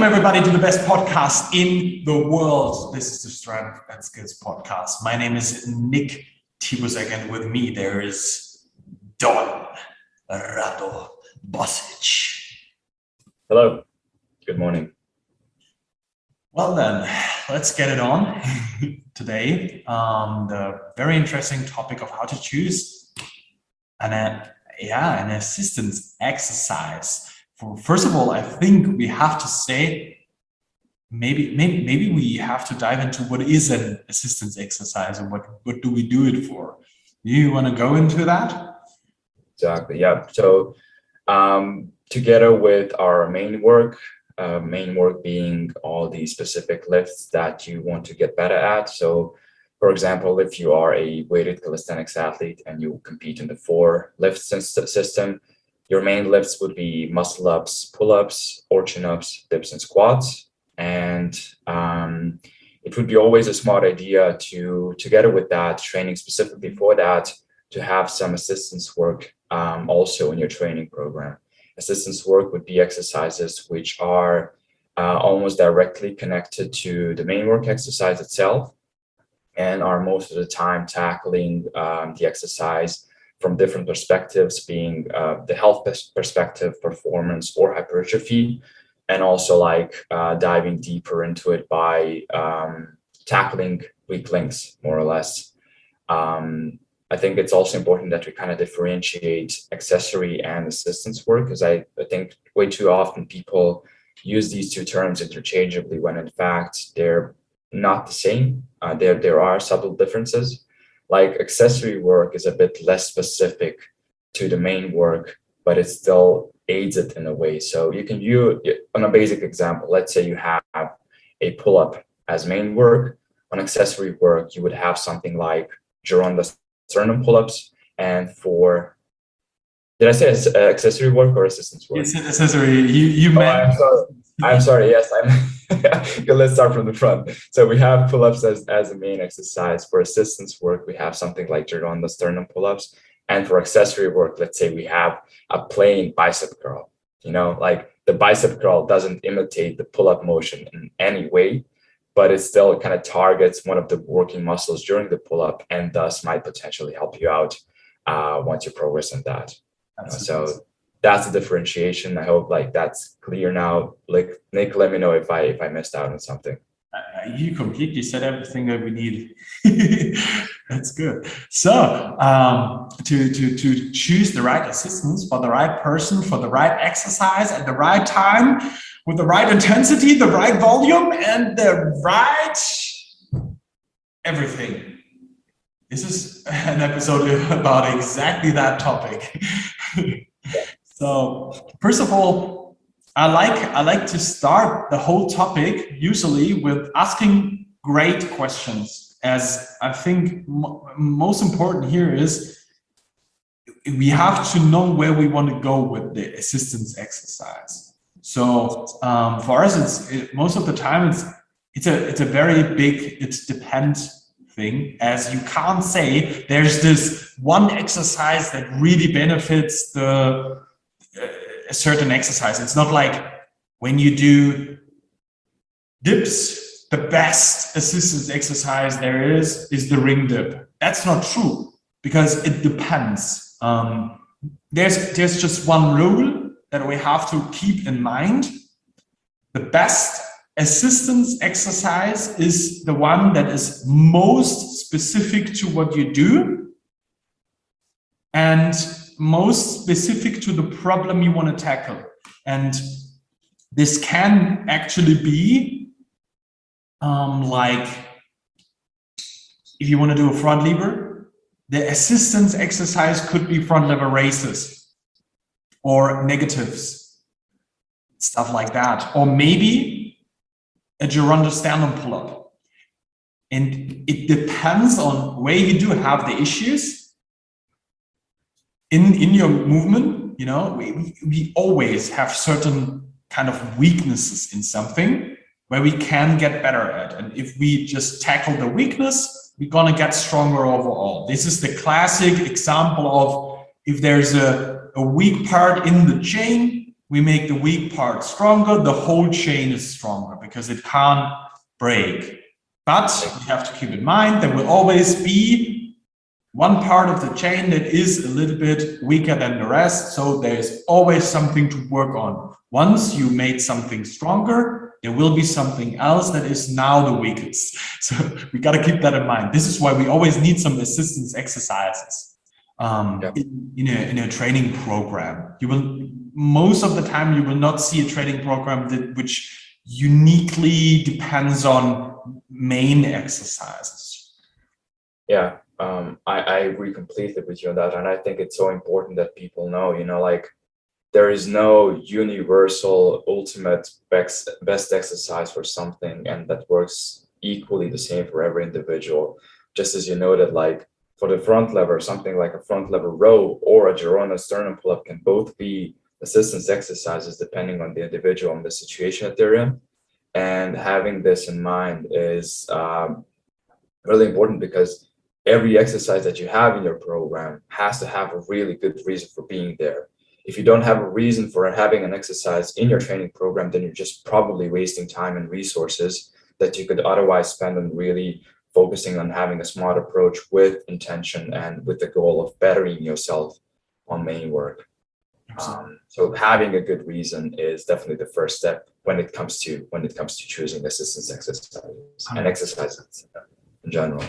Welcome everybody to the best podcast in the world. This is the Strength and Skills podcast. My name is Nick Tibusek, and with me there is Don Rado Bosic. Hello, good morning. Well then, let's get it on. Today, the very interesting topic of how to choose an assistance exercise. First of all, I think we have to say, maybe we have to dive into what is an assistance exercise and what do we do it for. Do you want to go into that? Exactly, yeah. So together with our main work being all the specific lifts that you want to get better at. So for example, if you are a weighted calisthenics athlete and you compete in the 4 lift system, your main lifts would be muscle ups, pull-ups, or chin-ups, dips, and squats. And it would be always a smart idea to, together with that, training specifically for that, to have some assistance work also in your training program. Assistance work would be exercises which are almost directly connected to the main work exercise itself and are most of the time tackling the exercise from different perspectives, being the health perspective, performance, or hypertrophy, and also diving deeper into it by tackling weak links, more or less. I think it's also important that we kind of differentiate accessory and assistance work, because I think way too often people use these two terms interchangeably when in fact they're not the same. There are subtle differences. Like accessory work is a bit less specific to the main work, but it still aids it in a way. So you can view on a basic example, let's say you have a pull-up as main work. On accessory work, you would have something like Gironda sternum pull-ups. And for, did I say accessory work or assistance work? It's an accessory. You meant. I'm sorry. Yes, let's start from the front. So we have pull-ups as a main exercise. For assistance work, we have something like Gironda sternum pull-ups. And for accessory work, let's say we have a plain bicep curl. You know, like the bicep curl doesn't imitate the pull-up motion in any way, but it still kind of targets one of the working muscles during the pull-up and thus might potentially help you out once you progress in that. So that's the differentiation. I hope that's clear now. Nick, let me know if I missed out on something. You completely said everything that we need. That's good. So to choose the right assistance for the right person, for the right exercise at the right time, with the right intensity, the right volume, and the right everything. This is an episode about exactly that topic. So first of all, I like to start the whole topic usually with asking great questions, as I think most important here is we have to know where we want to go with the assistance exercise. So for us, most of the time it's a very big it depends thing, as you can't say there's this one exercise that really benefits a certain exercise. It's not like when you do dips, the best assistance exercise there is the ring dip. That's not true, because it depends. There's just one rule that we have to keep in mind. The best assistance exercise is the one that is most specific to what you do and most specific to the problem you want to tackle. And this can actually be like if you want to do a front lever, the assistance exercise could be front lever raises or negatives, stuff like that. Or maybe a Gironda sternum pull-up. And it depends on where you do have the issues in your movement. You know, we always have certain kind of weaknesses in something where we can get better at. And if we just tackle the weakness, we're gonna get stronger overall. This is the classic example of if there's a weak part in the chain, we make the weak part stronger, the whole chain is stronger because it can't break. But we have to keep in mind there will always be one part of the chain that is a little bit weaker than the rest. So there's always something to work on. Once you made something stronger, there will be something else that is now the weakest. So we got to keep that in mind. This is why we always need some assistance exercises in a training program. You will, most of the time, you will not see a training program which uniquely depends on main exercises. Yeah. I agree completely with you on that. And I think it's so important that people know, like there is no universal ultimate best exercise for something and that works equally the same for every individual. Just as you noted, like for the front lever, something like a front lever row or a Girona sternum pull-up can both be assistance exercises depending on the individual and the situation that they're in. And having this in mind is really important because every exercise that you have in your program has to have a really good reason for being there. If you don't have a reason for having an exercise in your training program, then you're just probably wasting time and resources that you could otherwise spend on really focusing on having a smart approach with intention and with the goal of bettering yourself on main work. So having a good reason is definitely the first step when it comes to choosing assistance exercises and exercises in general.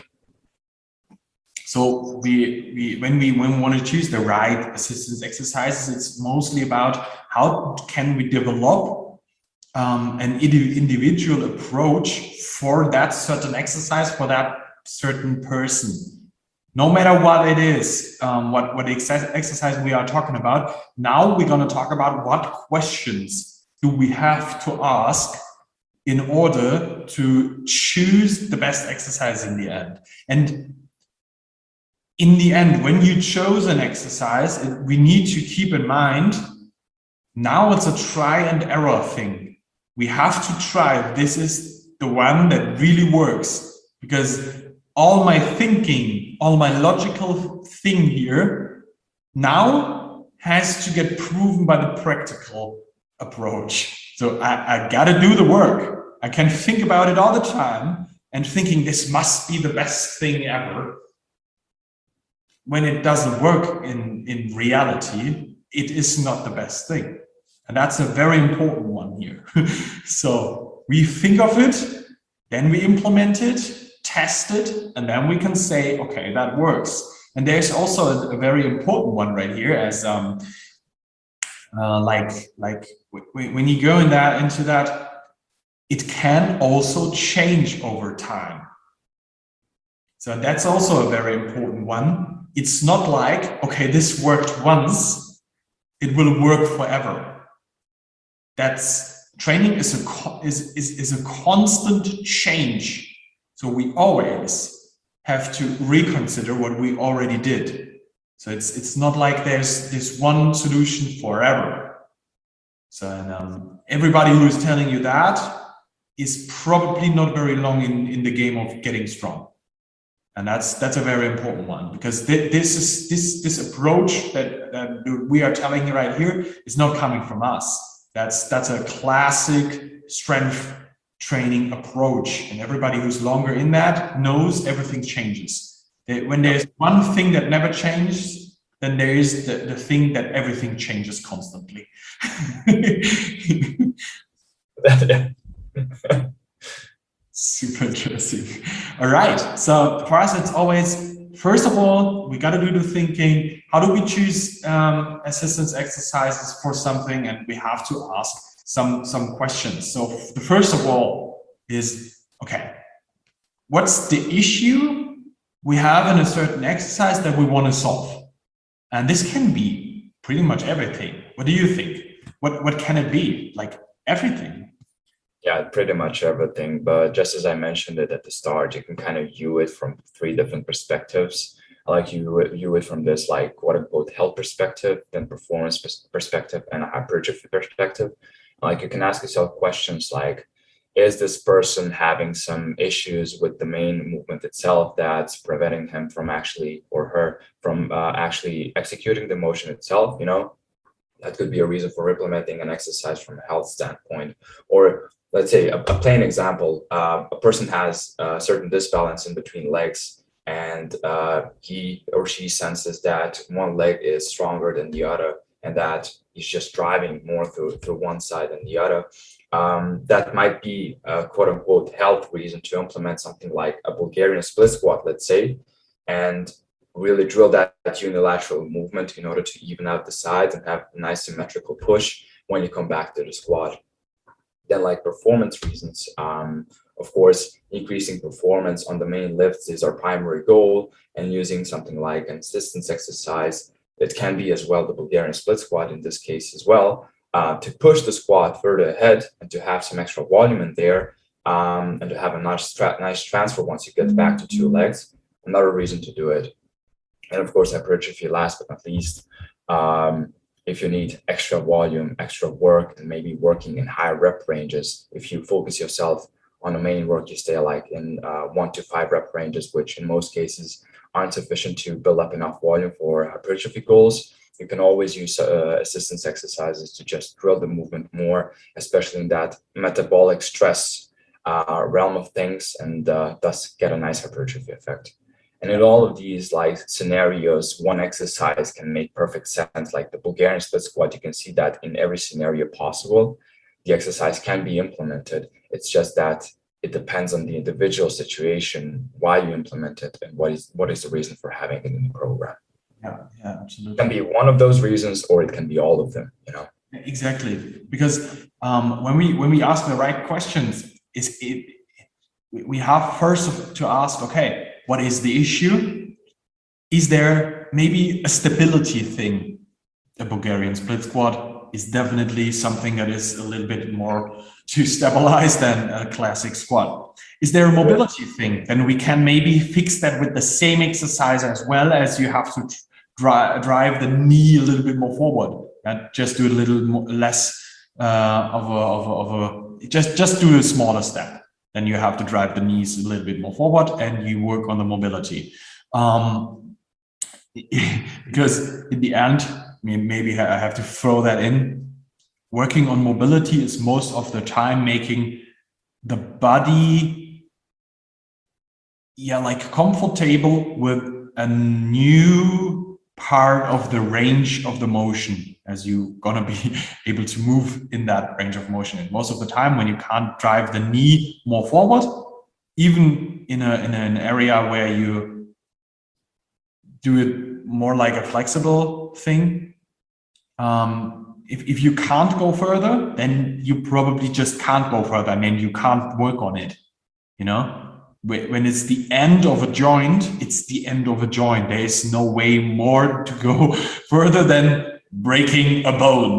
So when we want to choose the right assistance exercises, it's mostly about how can we develop an individual approach for that certain exercise for that certain person. No matter what it is, what exercise we are talking about. Now we're going to talk about what questions do we have to ask in order to choose the best exercise in the end. And in the end, when you chose an exercise, we need to keep in mind, now it's a try and error thing. We have to try if this is the one that really works, because all my thinking, all my logical thing here now has to get proven by the practical approach. So I gotta do the work. I can think about it all the time and thinking this must be the best thing ever. When it doesn't work in reality, it is not the best thing. And that's a very important one here. So we think of it, then we implement it, test it, and then we can say, okay, that works. And there's also a very important one right here as like when you go into that, it can also change over time. So that's also a very important one. It's not like, okay, this worked once, it will work forever. That's training is a constant change. So we always have to reconsider what we already did. So it's not like there's this one solution forever. So everybody who is telling you that is probably not very long in the game of getting strong. And that's a very important one, because this approach that we are telling you right here is not coming from us. That's a classic strength training approach, and everybody who's longer in that knows everything changes. When there's one thing that never changes, then there is the thing that everything changes constantly. Super interesting. All right. So for us, it's always, first of all, we got to do the thinking. How do we choose assistance exercises for something? And we have to ask some questions. So the first of all is, okay, what's the issue we have in a certain exercise that we want to solve? And this can be pretty much everything. What do you think? What can it be? Like everything. Yeah, pretty much everything. But just as I mentioned it at the start, you can kind of view it from 3 different perspectives. I like you view it from this like quote unquote health perspective, then performance perspective, and a hypertrophy perspective. Like you can ask yourself questions like, is this person having some issues with the main movement itself that's preventing him from actually, or her from actually executing the motion itself, that could be a reason for implementing an exercise from a health standpoint. Or let's say a plain example, a person has a certain disbalance in between legs, and he or she senses that one leg is stronger than the other, and that he's just driving more through one side than the other. That might be a quote unquote health reason to implement something like a Bulgarian split squat, let's say, and really drill that unilateral movement in order to even out the sides and have a nice symmetrical push when you come back to the squat. Then, like performance reasons, of course, increasing performance on the main lifts is our primary goal, and using something like an assistance exercise, it can be as well the Bulgarian split squat in this case as well, to push the squat further ahead and to have some extra volume in there, and to have a nice transfer once you get back to two legs. Another reason to do it. And of course, hypertrophy, last but not least, if you need extra volume, extra work, and maybe working in higher rep ranges, if you focus yourself on the main work, you stay like in 1 to 5 rep ranges, which in most cases aren't sufficient to build up enough volume for hypertrophy goals. You can always use assistance exercises to just drill the movement more, especially in that metabolic stress realm of things, and thus get a nice hypertrophy effect. And in all of these like scenarios, one exercise can make perfect sense. Like the Bulgarian split squat, you can see that in every scenario possible, the exercise can be implemented. It's just that it depends on the individual situation, why you implement it, and what is the reason for having it in the program. Yeah, absolutely. It can be one of those reasons, or it can be all of them, you know. Exactly, because when we ask the right questions, we have first to ask, okay, what is the issue? Is there maybe a stability thing? The Bulgarian split squat is definitely something that is a little bit more to stabilize than a classic squat. Is there a mobility thing? Then we can maybe fix that with the same exercise, as well as you have to drive the knee a little bit more forward, and just do a little more, less just do a smaller step. Then you have to drive the knees a little bit more forward, and you work on the mobility. Because in the end, I mean, maybe I have to throw that in. Working on mobility is most of the time making the body, like comfortable with a new part of the range of the motion, as you're gonna be able to move in that range of motion. And most of the time, when you can't drive the knee more forward, even in an area where you do it more like a flexible thing, if you can't go further, then you probably just can't go further, and then you can't work on it, you know? When it's the end of a joint, it's the end of a joint. There is no way more to go further than breaking a bone.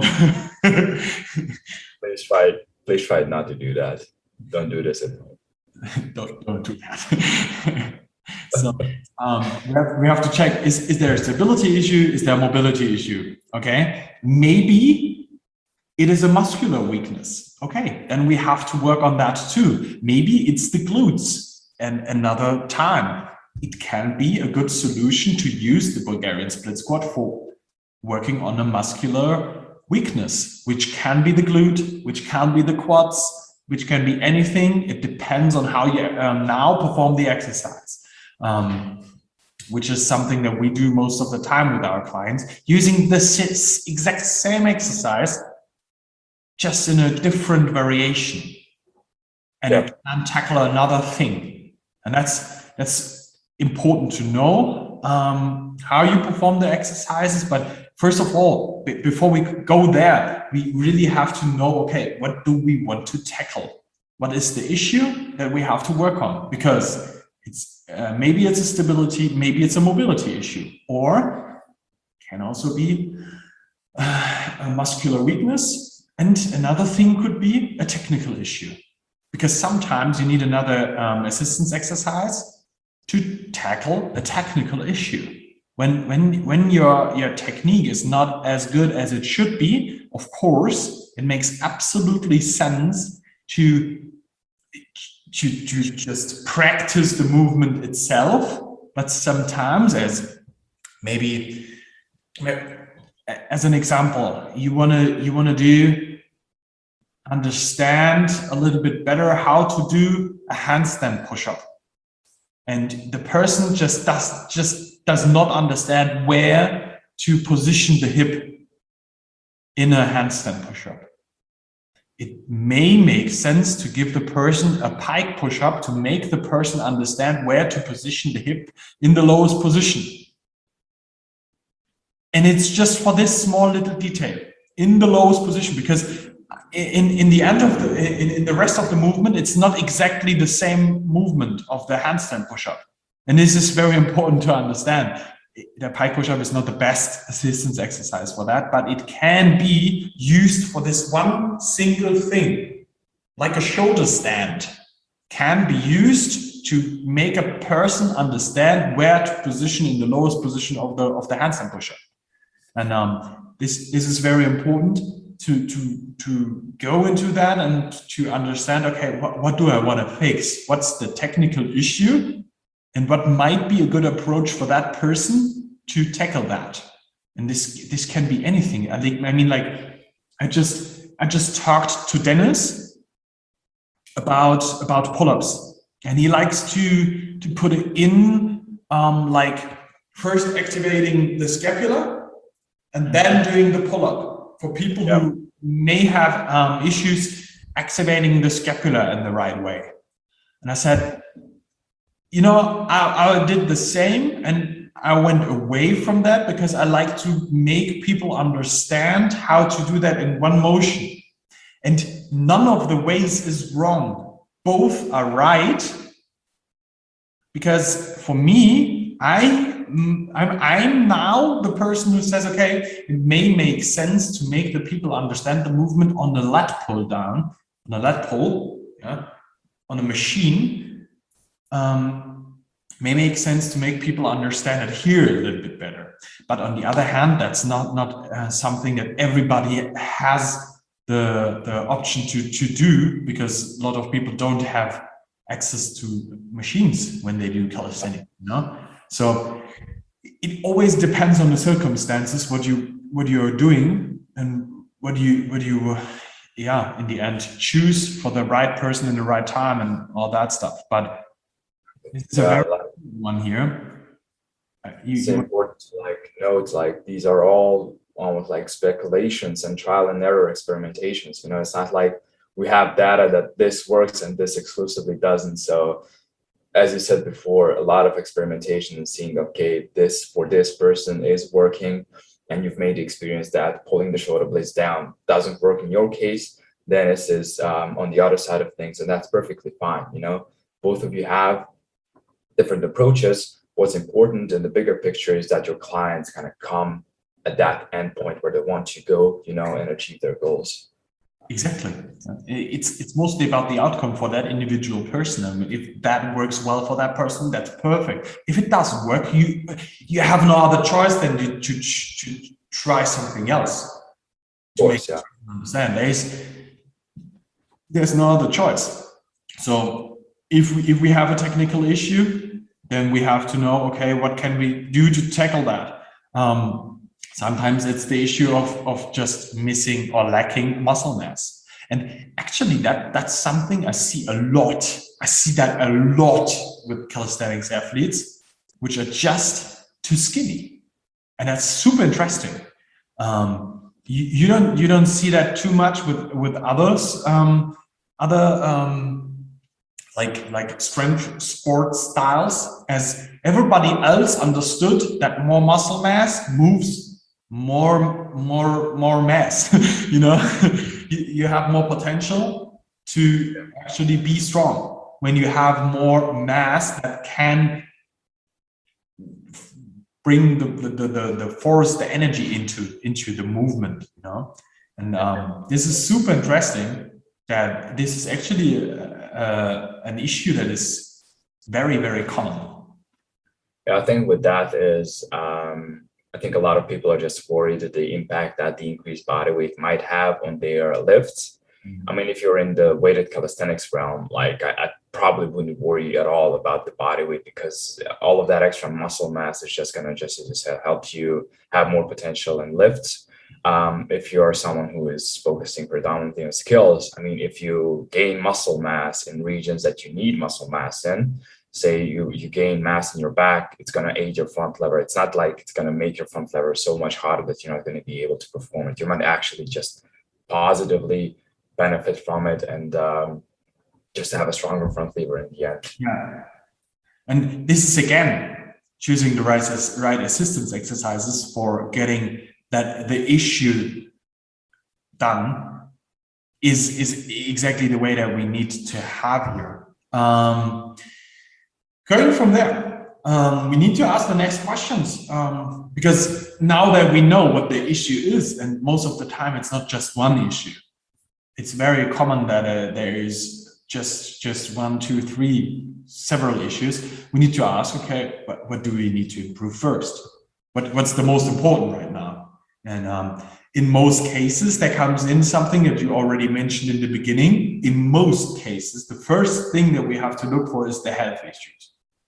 Please try not to do that. Don't do this at home. Don't do that. So we have to check, is there a stability issue? Is there a mobility issue? Okay, maybe it is a muscular weakness. Okay, then we have to work on that too. Maybe it's the glutes. And another time, it can be a good solution to use the Bulgarian split squat for working on a muscular weakness, which can be the glute, which can be the quads, which can be anything. It depends on how you now perform the exercise, which is something that we do most of the time with our clients, using the exact same exercise, just in a different variation. And it can tackle another thing. And that's important to know, how you perform the exercises. But first of all, before we go there, we really have to know, okay, what do we want to tackle? What is the issue that we have to work on? Because it's maybe it's a stability, maybe it's a mobility issue, or can also be a muscular weakness. And another thing could be a technical issue. Because sometimes you need another assistance exercise to tackle a technical issue. When your technique is not as good as it should be, of course, it makes absolutely sense to just practice the movement itself. But sometimes, as maybe as an example, you wanna do understand a little bit better how to do a handstand push-up, and the person just does not understand where to position the hip in a handstand push-up. It may make sense to give the person a pike push-up to make the person understand where to position the hip in the lowest position. And it's just for this small little detail in the lowest position, because in the end of in the rest of the movement, it's not exactly the same movement of the handstand push-up. And this is very important to understand. The pike push-up is not the best assistance exercise for that, but it can be used for this one single thing, like a shoulder stand can be used to make a person understand where to position in the lowest position of the handstand push-up. And this is very important to go into that and to understand, okay, what do I want to fix? What's the technical issue? And what might be a good approach for that person to tackle that? And this can be anything. I mean, like, I just talked to Dennis about pull-ups, and he likes to put it in like first activating the scapula and then doing the pull-up for people who may have issues activating the scapula in the right way. And I said, you know, I did the same, and I went away from that because I like to make people understand how to do that in one motion. And none of the ways is wrong. Both are right. Because for me, I'm now the person who says, okay, it may make sense to make the people understand the movement on the lat pull down, on the lat pull, on a machine. May make sense to make people understand it here a little bit better. But on the other hand, that's not something that everybody has the option to do, because a lot of people don't have access to machines when they do calisthenics, you know? So it always depends on the circumstances, what you are doing, and what you in the end choose for the right person in the right time and all that stuff. But it's a very one here. It's important to note, these are all almost like speculations and trial and error experimentations. You know, it's not like we have data that this works and this exclusively doesn't. So as you said before, a lot of experimentation and seeing, okay, this for this person is working, and you've made the experience that pulling the shoulder blades down doesn't work in your case, then this is on the other side of things, and that's perfectly fine. You know, both of you have different approaches. What's important in the bigger picture is that your clients kind of come at that end point where they want to go, you know, and achieve their goals. Exactly. It's mostly about the outcome for that individual person. I mean, if that works well for that person, that's perfect. If it doesn't work, you have no other choice than to try something else. To make you understand, there's no other choice. So if we have a technical issue, then we have to know, okay, what can we do to tackle that? Sometimes it's the issue of just missing or lacking muscle mass. And actually that's something I see a lot. I see that a lot with calisthenics athletes, which are just too skinny. And that's super interesting. You don't see that too much with others, like strength sports styles, as everybody else understood that more muscle mass moves more mass. You know, you have more potential to actually be strong when you have more mass that can bring the force, the energy into the movement, you know. And this is super interesting, that this is actually an issue that is very, very common. Yeah, I think with that is I think a lot of people are just worried at the impact that the increased body weight might have on their lifts. I mean, if you're in the weighted calisthenics realm, like probably wouldn't worry at all about the body weight, because all of that extra muscle mass is just going to just help you have more potential in lifts. If you are someone who is focusing predominantly on skills, I mean, if you gain muscle mass in regions that you need muscle mass in, say you gain mass in your back, it's going to aid your front lever. It's not like it's going to make your front lever so much harder that you're not going to be able to perform it. You might actually just positively benefit from it, and just have a stronger front lever in the end. Yeah. And this is again choosing the right assistance exercises for getting that the issue done is exactly the way that we need to have here. Going from there, we need to ask the next questions, because now that we know what the issue is, and most of the time it's not just one issue. It's very common that there is just one, two, three, several issues. We need to ask, okay, what do we need to improve first? What's the most important right now? And in most cases, there comes in something that you already mentioned in the beginning. In most cases, the first thing that we have to look for is the health issues.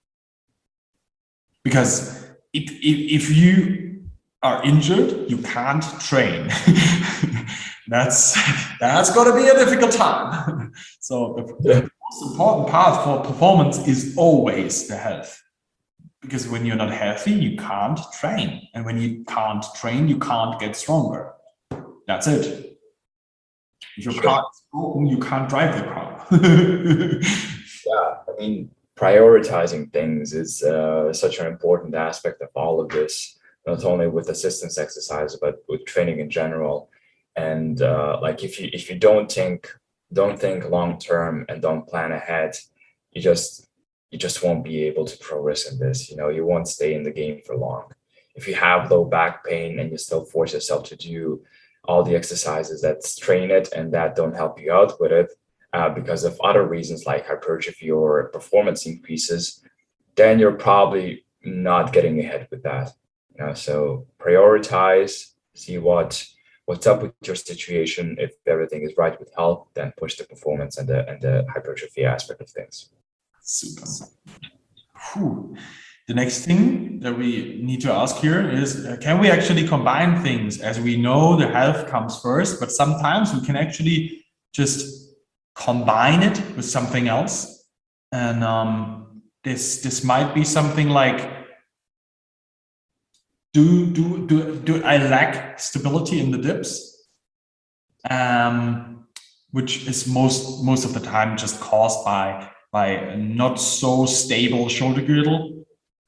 Because if you are injured, you can't train. That's going to be a difficult time. So the most important part for performance is always the health. Because when you're not healthy, you can't train. And when you can't train, you can't get stronger. That's it. If your car is broken, you can't drive the car. Yeah, I mean, prioritizing things is such an important aspect of all of this, not only with assistance exercise, but with training in general. And like if you don't think long term and don't plan ahead, you just won't be able to progress in this. You know, you won't stay in the game for long. If you have low back pain and you still force yourself to do all the exercises that strain it and that don't help you out with it, because of other reasons like hypertrophy or performance increases, then you're probably not getting ahead with that. You know, so prioritize, see what's up with your situation. If everything is right with health, then push the performance and the hypertrophy aspect of things. Super. Whew. The next thing that we need to ask here is, can we actually combine things? As we know, the health comes first, but sometimes we can actually just combine it with something else. And this might be something like, do I lack stability in the dips? Which is most of the time just caused by not so stable shoulder girdle.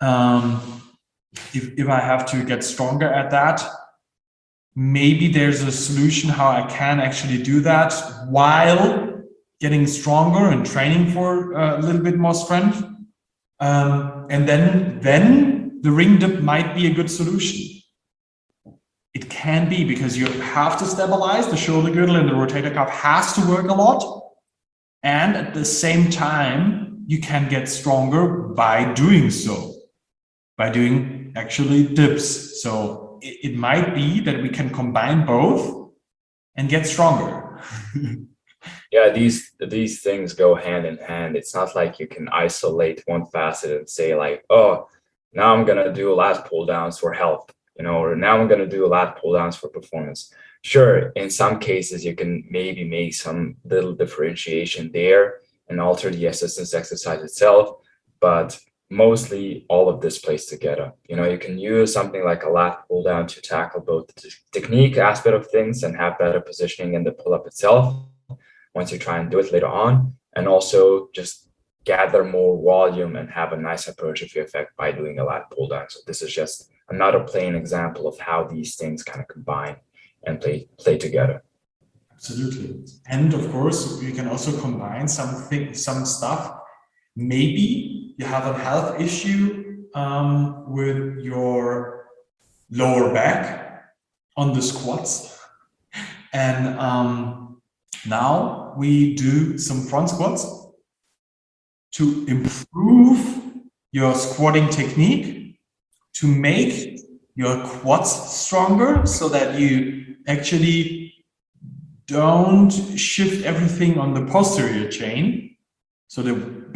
If I have to get stronger at that, maybe there's a solution how I can actually do that while getting stronger and training for a little bit more strength. And then the ring dip might be a good solution. It can be, because you have to stabilize the shoulder girdle, and the rotator cuff has to work a lot. And at the same time, you can get stronger by doing so, by doing actually dips. So it might be that we can combine both and get stronger. Yeah, these things go hand in hand. It's not like you can isolate one facet and say like, oh, now I'm gonna do lat pull downs for health, you know, or now I'm gonna do lat pull downs for performance. Sure, in some cases you can maybe make some little differentiation there and alter the assistance exercise itself, but mostly all of this plays together. You know, you can use something like a lat pull down to tackle both the technique aspect of things and have better positioning in the pull up itself once you try and do it later on, and also just gather more volume and have a nice hypertrophy effect by doing a lat pull down. So this is just another plain example of how these things kind of combine and play together. Absolutely. And of course, you can also combine some stuff. Maybe you have a health issue with your lower back on the squats. And now we do some front squats to improve your squatting technique, to make your quads stronger so that you actually don't shift everything on the posterior chain. So the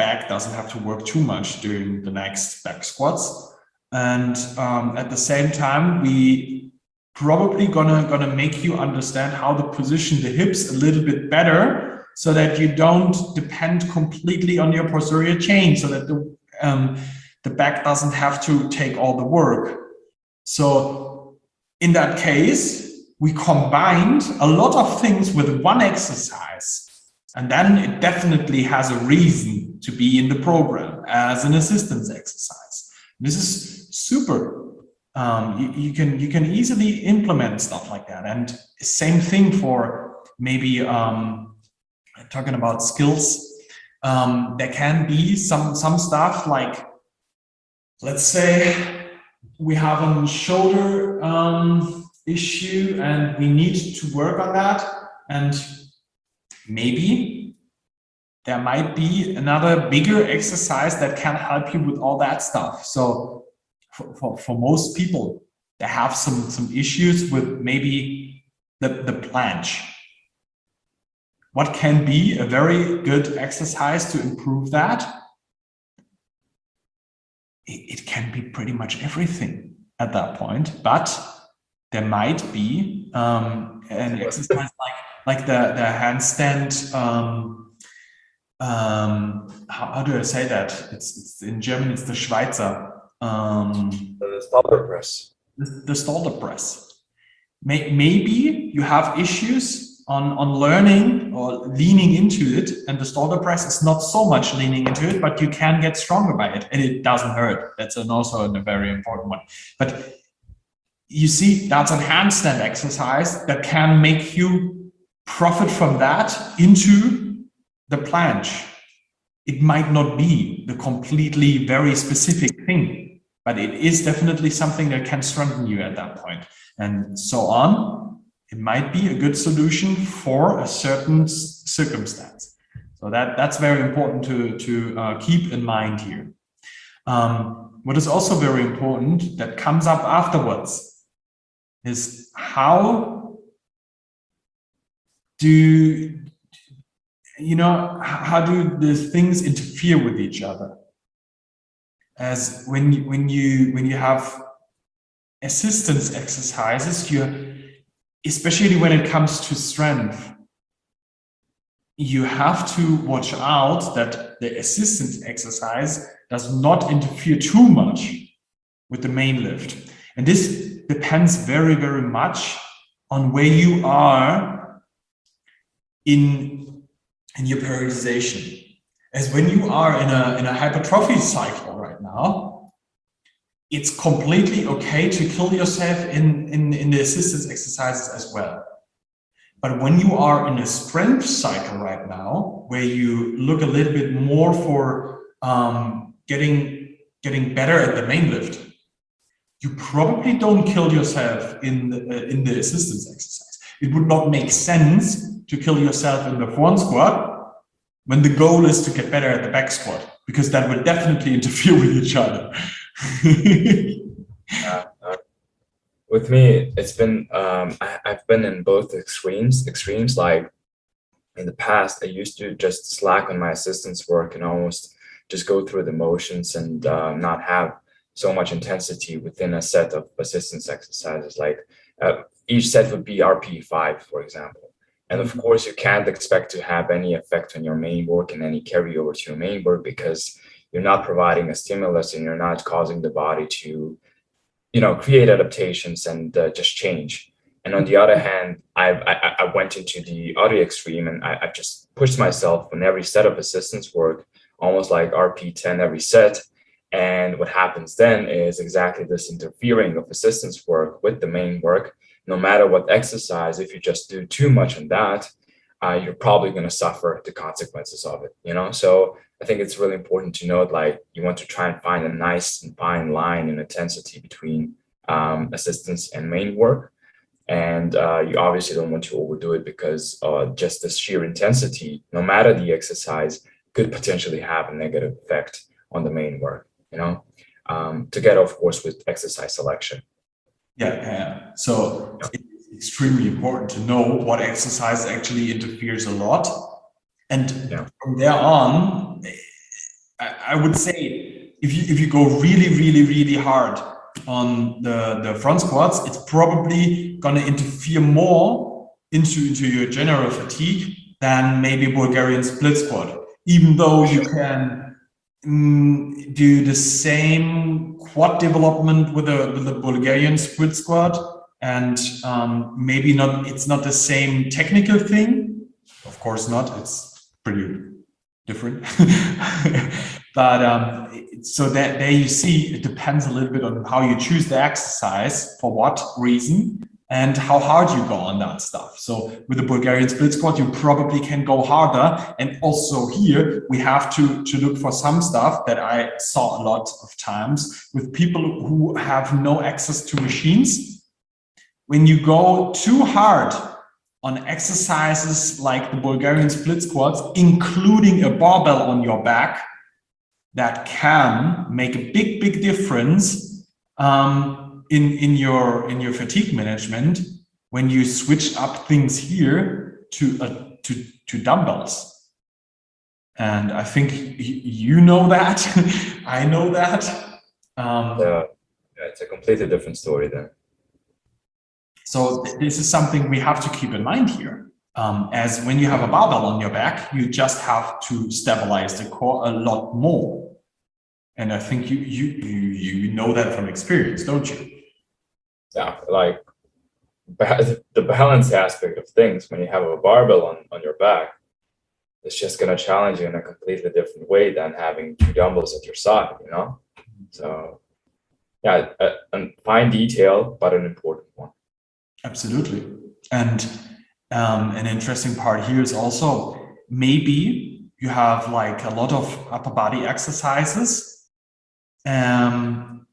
back doesn't have to work too much during the next back squats. And at the same time, we probably gonna make you understand how to position the hips a little bit better, so that you don't depend completely on your posterior chain, so that the back doesn't have to take all the work. So in that case, we combined a lot of things with one exercise, and then it definitely has a reason to be in the program as an assistance exercise. This is super. You can easily implement stuff like that. And same thing for maybe talking about skills. There can be some stuff like, let's say we have a shoulder issue and we need to work on that, and maybe there might be another bigger exercise that can help you with all that stuff. So for most people, they have some issues with maybe the planche. What can be a very good exercise to improve that? It can be pretty much everything at that point, but there might be an exercise like the handstand. How do I say that? It's in German. It's the Schweizer. The Stalder press. The Stalder press. Maybe you have issues on learning or leaning into it, and the Stalder press is not so much leaning into it, but you can get stronger by it, and it doesn't hurt. That's also a very important one. But you see, that's a handstand exercise that can make you profit from that into the planche. It might not be the completely very specific thing, but it is definitely something that can strengthen you at that point, and so on. It might be a good solution for a certain circumstance. So that's very important to keep in mind here. What is also very important that comes up afterwards is how do the things interfere with each other? As when you have assistance exercises, especially when it comes to strength, you have to watch out that the assistance exercise does not interfere too much with the main lift. And this depends very, very much on where you are in your periodization. As when you are in a hypertrophy cycle right now, it's completely okay to kill yourself in the assistance exercises as well. But when you are in a strength cycle right now, where you look a little bit more for getting better at the main lift, you probably don't kill yourself in the assistance exercise. It would not make sense to kill yourself in the front squat when the goal is to get better at the back squat, because that would definitely interfere with each other. With me, it's been I've been in both extremes. Like in the past, I used to just slack on my assistance work and almost just go through the motions and not have so much intensity within a set of assistance exercises. Like each set would be RPE5, for example. And of course, you can't expect to have any effect on your main work and any carryover to your main work, because you're not providing a stimulus and you're not causing the body to, create adaptations and just change. And on the other hand, I went into the other extreme, and I just pushed myself on every set of assistance work, almost like RP10 every set. And what happens then is exactly this interfering of assistance work with the main work. No matter what exercise, if you just do too much on that, you're probably going to suffer the consequences of it, So I think it's really important to note, like, you want to try and find a nice and fine line in intensity between assistance and main work. And you obviously don't want to overdo it, because just the sheer intensity, no matter the exercise, could potentially have a negative effect on the main work, together, of course, with exercise selection. Yeah. So it's extremely important to know what exercise actually interferes a lot. And from there on, I would say if you go really hard on the front squats, it's probably going to interfere more into your general fatigue than maybe Bulgarian split squat, even though you can do the same quad development with the Bulgarian split squat, and maybe not, it's not the same technical thing, of course not, it's pretty different. But so that there you see, it depends a little bit on how you choose the exercise, for what reason, and how hard you go on that stuff. So with the Bulgarian split squat, you probably can go harder. And also here, we have to look for some stuff that I saw a lot of times with people who have no access to machines. When you go too hard on exercises like the Bulgarian split squats, including a barbell on your back, that can make a big difference in your fatigue management when you switch up things here to dumbbells. And I think you know that. I know that. Yeah, it's a completely different story then. So this is something we have to keep in mind here. As when you have a barbell on your back, you just have to stabilize the core a lot more. And I think you know that from experience, don't you? Yeah, like the balance aspect of things, when you have a barbell on your back, it's just going to challenge you in a completely different way than having two dumbbells at your side, you know? So yeah, a fine detail, but an important one. Absolutely. And an interesting part here is also maybe you have like a lot of upper body exercises, and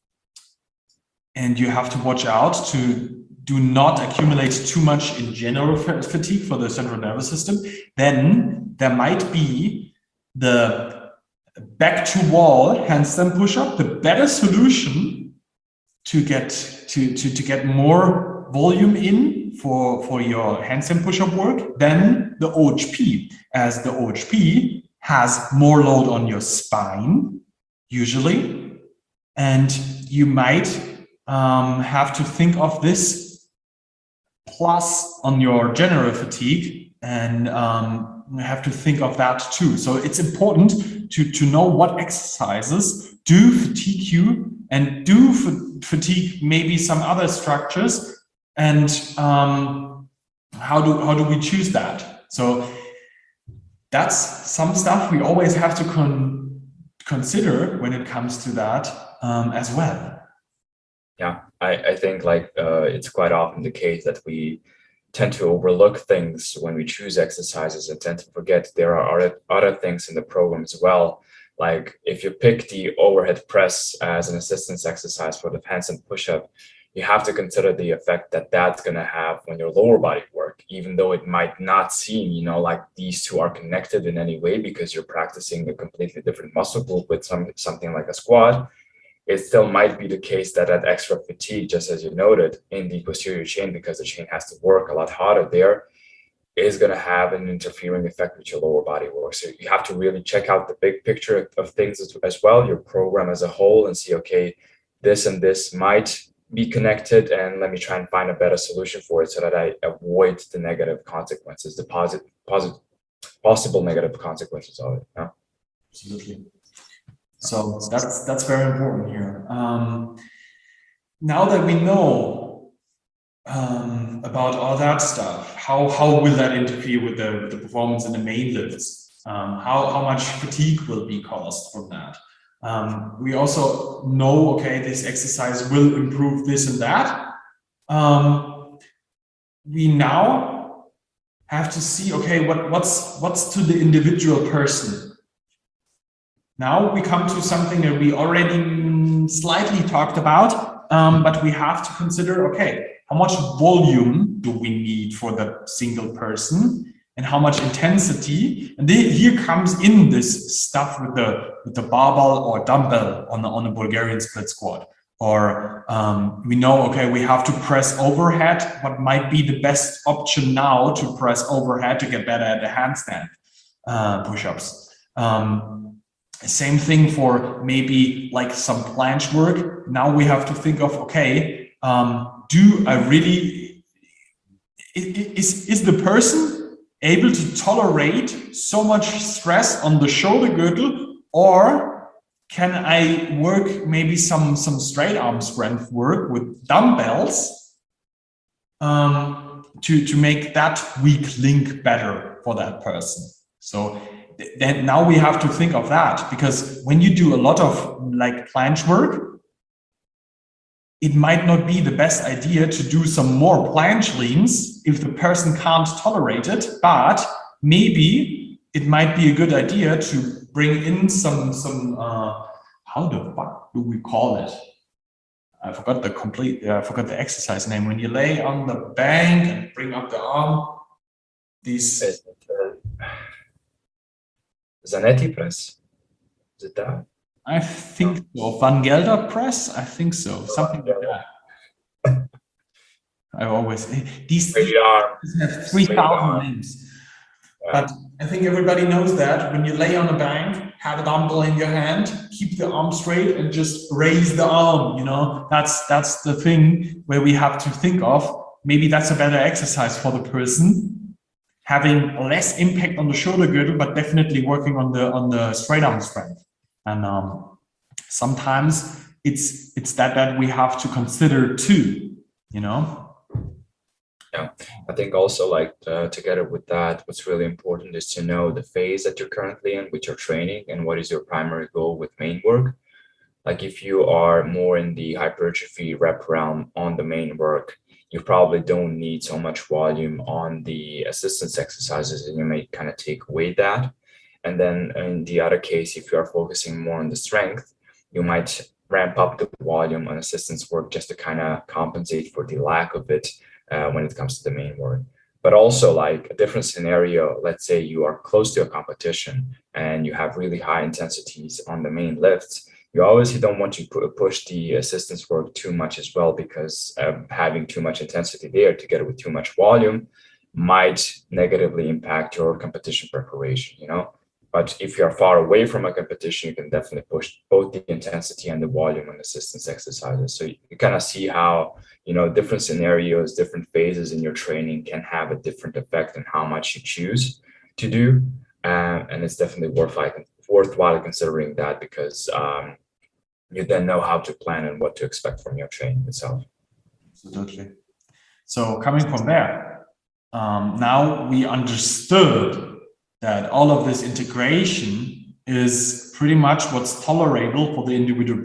you have to watch out to do not accumulate too much in general fatigue for the central nervous system. Then there might be the back to wall handstand push-up, the better solution to get more volume in for your handstand push-up work than the OHP, as the OHP has more load on your spine usually, and you might have to think of this plus on your general fatigue, and have to think of that too. So it's important to know what exercises do fatigue you and do fatigue maybe some other structures, and how do we choose that? So that's some stuff we always have to consider when it comes to that as well. Yeah, I think like it's quite often the case that we tend to overlook things when we choose exercises and tend to forget there are other things in the program as well. Like if you pick the overhead press as an assistance exercise for the handstand push-up, you have to consider the effect that that's going to have on your lower body work, even though it might not seem, you know, like these two are connected in any way because you're practicing a completely different muscle group with something like a squat. It still might be the case that that extra fatigue, just as you noted, in the posterior chain, because the chain has to work a lot harder there, is going to have an interfering effect with your lower body work. So you have to really check out the big picture of things as well, your program as a whole, and see, okay, this and this might be connected, and let me try and find a better solution for it so that I avoid the negative consequences, the possible negative consequences of it. Yeah? Absolutely. So that's very important here. Now that we know about all that stuff, how will that interfere with the performance in the main lifts? How much fatigue will be caused from that? We also know, okay, this exercise will improve this and that. We now have to see, okay, what's to the individual person. Now we come to something that we already slightly talked about, but we have to consider, okay, how much volume do we need for the single person, and how much intensity? And here comes in this stuff with the barbell or dumbbell on a Bulgarian split squat. Or we know, okay, we have to press overhead. What might be the best option now to press overhead to get better at the handstand push-ups? Same thing for maybe like some planche work. Now we have to think of, okay, do I really, is the person able to tolerate so much stress on the shoulder girdle, or can I work maybe some straight arm strength work with dumbbells to make that weak link better for that person? So then now we have to think of that, because when you do a lot of like planche work, it might not be the best idea to do some more planche leans if the person can't tolerate it, but maybe it might be a good idea to bring in some how the fuck do we call it? I forgot the exercise name. When you lay on the bank and bring up the arm, these Zanetti press. Is it that? I think so. Van Gelder press? I think so. Something like that. I always these have 3,000 names. But I think everybody knows that when you lay on a bank, have a dumbbell in your hand, keep the arm straight and just raise the arm, you know, that's the thing where we have to think of. Maybe that's a better exercise for the person, having less impact on the shoulder girdle, but definitely working on the straight arm strength. And sometimes it's that we have to consider too, you know. Yeah, I think also like together with that, what's really important is to know the phase that you're currently in with your training and what is your primary goal with main work. Like if you are more in the hypertrophy rep realm on the main work, you probably don't need so much volume on the assistance exercises, and you may kind of take away that. And then in the other case, if you are focusing more on the strength, you might ramp up the volume on assistance work just to kind of compensate for the lack of it when it comes to the main work. But also like a different scenario, let's say you are close to a competition and you have really high intensities on the main lifts. You obviously don't want to push the assistance work too much as well, because having too much intensity there together with too much volume might negatively impact your competition preparation, you know. But if you're far away from a competition, you can definitely push both the intensity and the volume on assistance exercises. So you kind of see how, you know, different scenarios, different phases in your training can have a different effect on how much you choose to do. And it's definitely worthwhile considering that, because you then know how to plan and what to expect from your training itself. Absolutely. So coming from there, now we understood that all of this integration is pretty much what's tolerable for the individual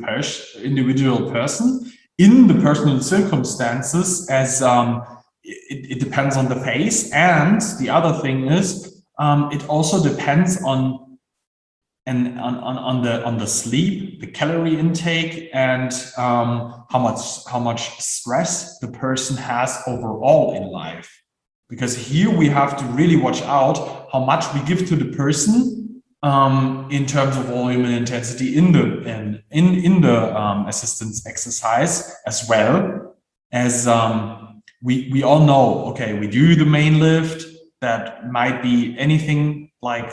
person in the personal circumstances, as it depends on the phase. And the other thing is, it also depends on the sleep, the calorie intake, and how much stress the person has overall in life. Because here we have to really watch out how much we give to the person in terms of volume and intensity in the assistance exercise, as well as we all know. Okay, we do the main lift. That might be anything like,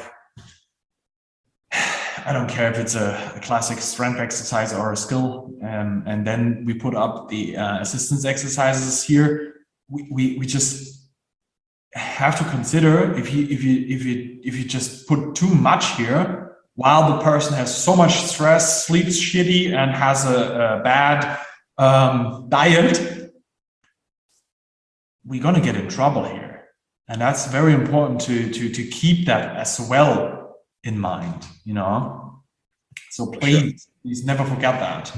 I don't care if it's a classic strength exercise or a skill, and then we put up the assistance exercises here. We just have to consider if you just put too much here, while the person has so much stress, sleeps shitty, and has a bad diet, we're gonna get in trouble here. And that's very important to keep that as well in mind, you know. So please never forget that.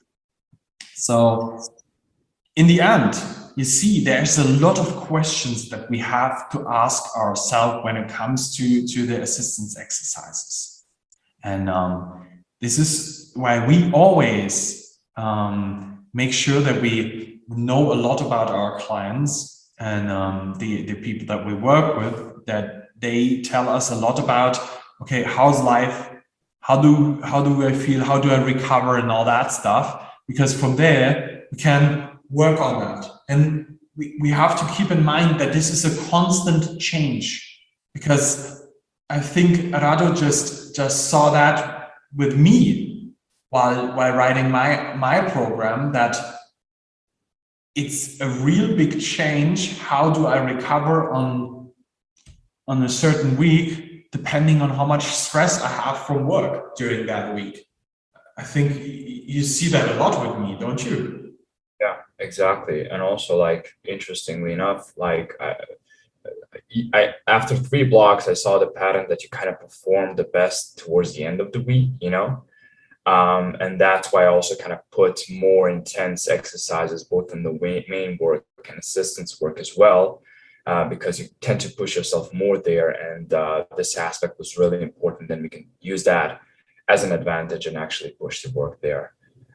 So in the end, you see, there's a lot of questions that we have to ask ourselves when it comes to the assistance exercises. And this is why we always make sure that we know a lot about our clients and the people that we work with, that they tell us a lot about, okay, how's life? How do I feel? How do I recover and all that stuff? Because from there, we can work on that. And we have to keep in mind that this is a constant change, because I think Rado just saw that with me while writing my program, that it's a real big change. How do I recover on a certain week, depending on how much stress I have from work during that week? I think you see that a lot with me, don't you? Yeah, exactly. And also, like, interestingly enough, like I after 3 blocks, I saw the pattern that you kind of perform the best towards the end of the week, you know? And that's why I also kind of put more intense exercises both in the main work and assistance work as well, because you tend to push yourself more there. And this aspect was really important. Then we can use that as an advantage and actually push the work there.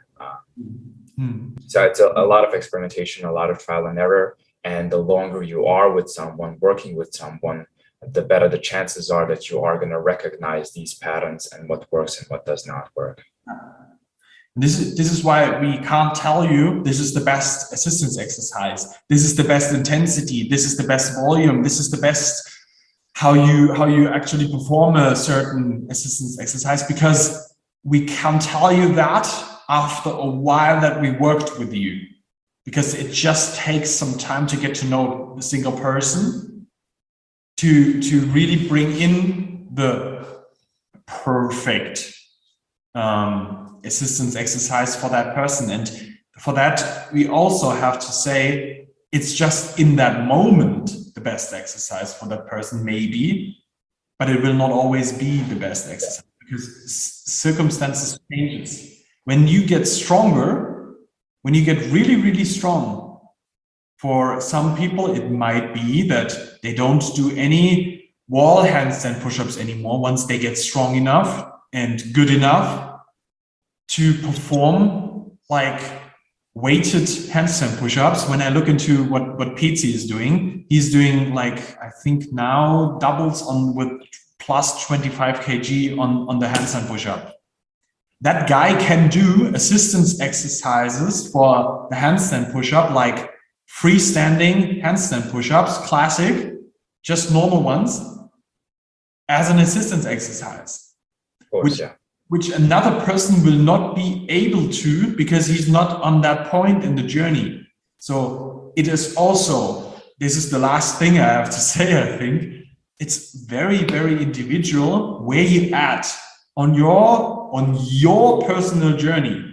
So it's a lot of experimentation, a lot of trial and error. And the longer you are with someone, working with someone, the better the chances are that you are going to recognize these patterns and what works and what does not work. This is why we can't tell you this is the best assistance exercise, this is the best intensity, this is the best volume, this is the best how you actually perform a certain assistance exercise, because we can tell you that after a while that we worked with you, because it just takes some time to get to know the single person to really bring in the perfect assistance exercise for that person. And for that, we also have to say it's just in that moment the best exercise for that person, maybe, but it will not always be the best exercise because circumstances changes. When you get stronger, when you get really, really strong, for some people, it might be that they don't do any wall handstand push-ups anymore once they get strong enough and good enough to perform like weighted handstand push-ups. When I look into what Pizzi is doing, he's doing like, I think now doubles on with plus 25 kg on the handstand push-up. That guy can do assistance exercises for the handstand push-up, like freestanding handstand push-ups, classic, just normal ones, as an assistance exercise. Of course, Which another person will not be able to because he's not on that point in the journey. So it is also, this is the last thing I have to say, I think, it's very, very individual where you're at on your personal journey.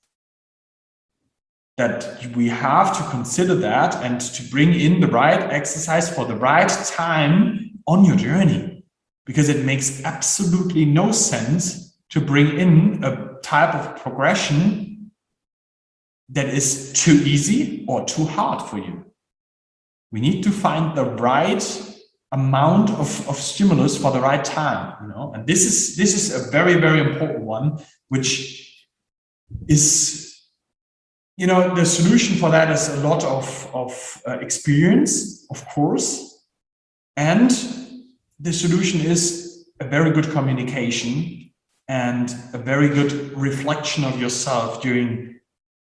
That we have to consider that and to bring in the right exercise for the right time on your journey, because it makes absolutely no sense to bring in a type of progression that is too easy or too hard for you. We need to find the right amount of stimulus for the right time, you know, and this is a very, very important one, which is, you know, the solution for that is a lot of experience, of course, and the solution is a very good communication and a very good reflection of yourself during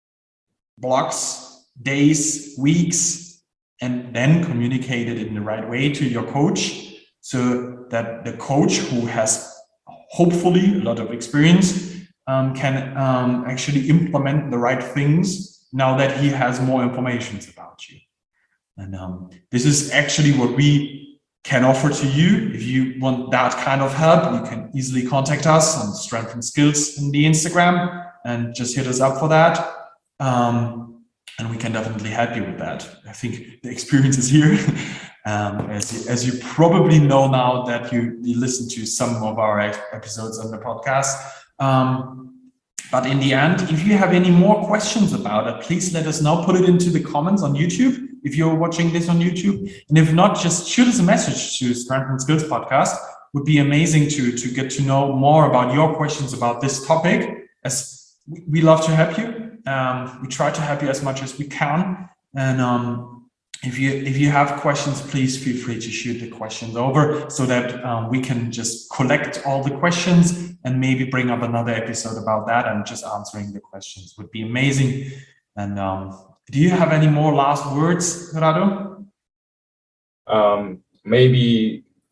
blocks, days, weeks, and then communicate it in the right way to your coach, so that the coach, who has hopefully a lot of experience, can actually implement the right things now that he has more information about you. And this is actually what we can offer to you. If you want that kind of help, you can easily contact us on Strength and Skills in the Instagram and just hit us up for that. And we can definitely help you with that. I think the experience is here. As you probably know now that you listen to some of our episodes on the podcast. But in the end, if you have any more questions about it, please let us know. Put it into the comments on YouTube if you're watching this on YouTube. And if not, just shoot us a message to Strength and Skills Podcast. Would be amazing to get to know more about your questions about this topic, as we love to help you. We try to help you as much as we can. And if you have questions, please feel free to shoot the questions over so that we can just collect all the questions and maybe bring up another episode about that, and just answering the questions would be amazing. And do you have any more last words, Rado? Maybe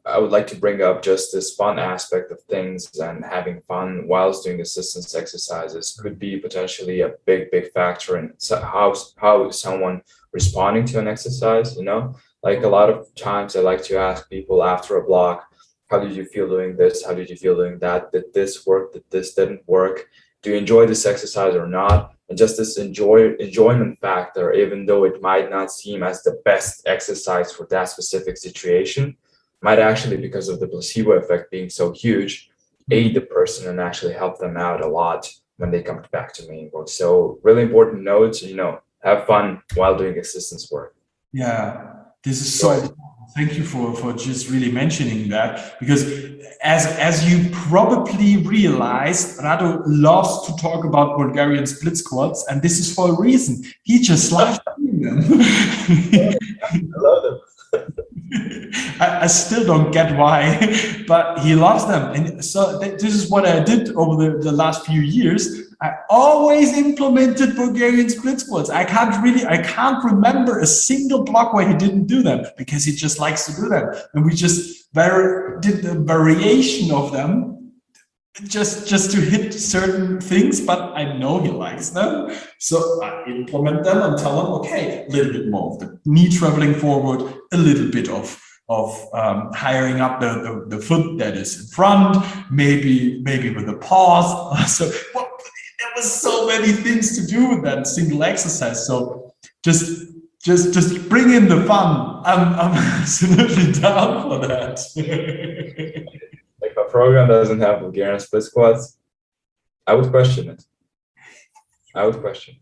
I would like to bring up just this fun aspect of things, and having fun whilst doing assistance exercises could be potentially a big factor in how someone responding to an exercise, you know? Like a lot of times I like to ask people after a block, how did you feel doing this? How did you feel doing that? Did this work? Did this didn't work? Do you enjoy this exercise or not? And just this enjoyment factor, even though it might not seem as the best exercise for that specific situation, might actually, because of the placebo effect being so huge, aid the person and actually help them out a lot when they come back to main work. So really important notes, you know, have fun while doing assistance work. Yeah, this is so. Thank you for just really mentioning that, because as you probably realize, Rado loves to talk about Bulgarian split squats, and this is for a reason. He just loves doing them. I love them. I still don't get why, but he loves them. And so this is what I did over the last few years. I always implemented Bulgarian split squats. I can't remember a single block where he didn't do them, because he just likes to do them. And we just did the variation of them just to hit certain things, but I know he likes them. So I implement them and tell him, okay, a little bit more of the knee traveling forward, a little bit of hiring up the foot that is in front, maybe with a pause. So there was so many things to do with that single exercise. So just bring in the fun. I'm absolutely down for that. If a program doesn't have Bulgarian split squats, I would question it. I would question.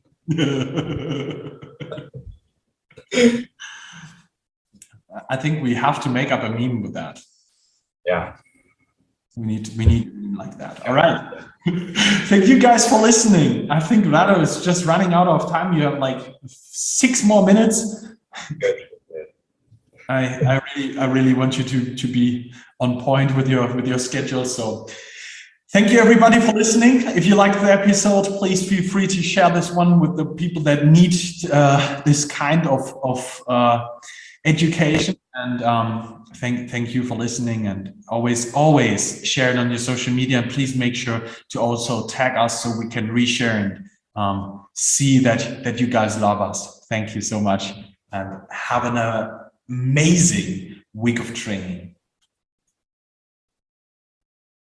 I think we have to make up a meme with that. Yeah. We need a meme like that. All right. Thank you guys for listening. I think Rado is just running out of time. You have like 6 more minutes. Good. I really want you to be on point with your schedule. So thank you everybody for listening. If you liked the episode, please feel free to share this one with the people that need this kind of education. And thank you for listening, and always share it on your social media. And please make sure to also tag us so we can reshare and see that you guys love us. Thank you so much, and have an amazing week of training.